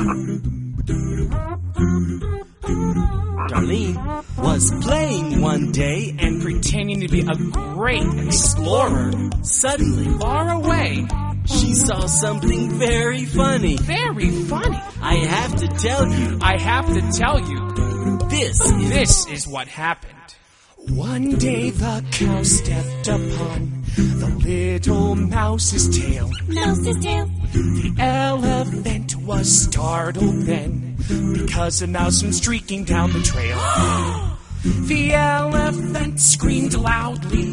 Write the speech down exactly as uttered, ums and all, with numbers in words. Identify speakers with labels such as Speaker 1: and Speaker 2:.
Speaker 1: Darlene was playing one day and
Speaker 2: pretending to be a great explorer.
Speaker 1: Suddenly,
Speaker 2: Far away.
Speaker 1: she saw something very funny.
Speaker 2: Very funny.
Speaker 1: I have to tell you,
Speaker 2: I have to tell you,
Speaker 1: this is...
Speaker 2: this is what happened. One day the cow stepped upon the little mouse's tail.
Speaker 3: Mouse's tail.
Speaker 2: The elephant was startled then, because a mouse went streaking down the trail. The elephant screamed loudly.